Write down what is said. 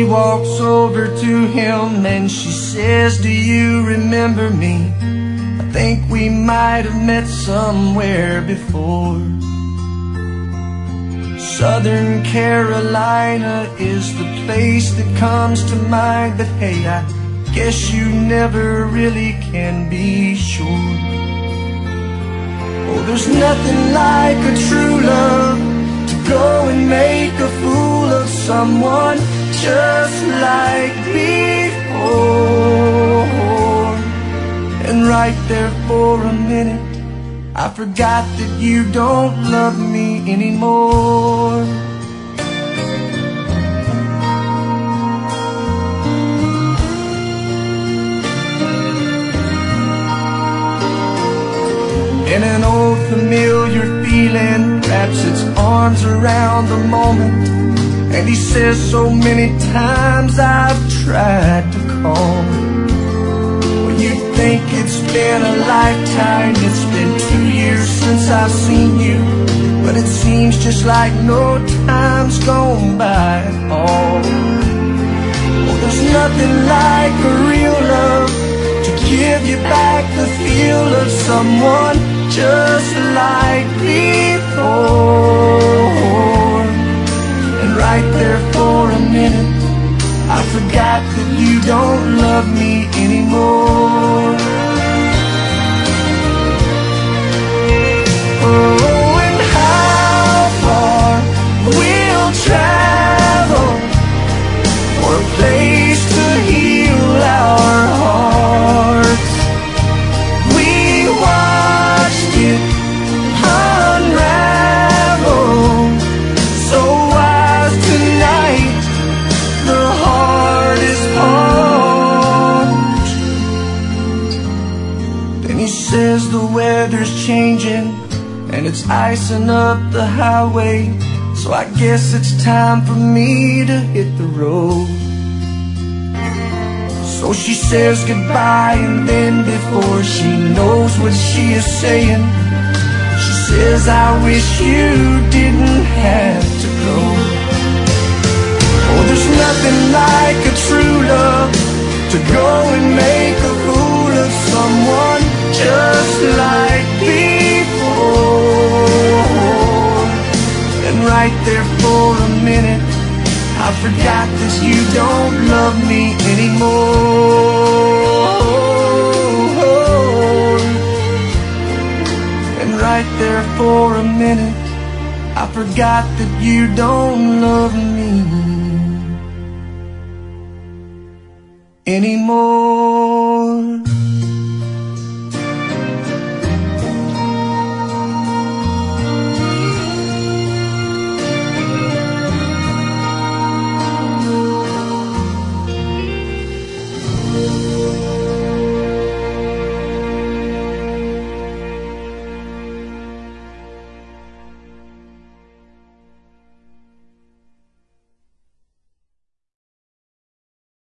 walks over to him and she says, "Do you remember me? I think we might have met somewhere before." Southern Carolina is the place that comes to mind, but hey, I guess you never really can be sure. Oh, there's nothing like a true love to go and make a fool of someone just like before. And right there for a minute, I forgot that you don't love me anymore. And an old familiar feeling wraps its arms around the moment, and he says, "So many times I've tried to call." Well, you'd think it's been a lifetime. It's been 2 years since I've seen you, but it seems just like no time's gone by at all. Well, there's nothing like a real love to give you back the feel of someone just like before. And right there for a minute, I forgot that you don't love me anymore. Oh, and how far we'll travel for a place to heal our hearts. We watched it unravel, so wise tonight, the hardest part. Then he says the weather's changing and it's icing up the highway, so I guess it's time for me to hit the road. So she says goodbye, and then before she knows what she is saying, she says, "I wish you didn't have to go." Oh, there's nothing like a true love to go and make a fool of someone just like before. And right there for a minute, I forgot that you don't love me anymore. And right there for a minute, I forgot that you don't love me anymore.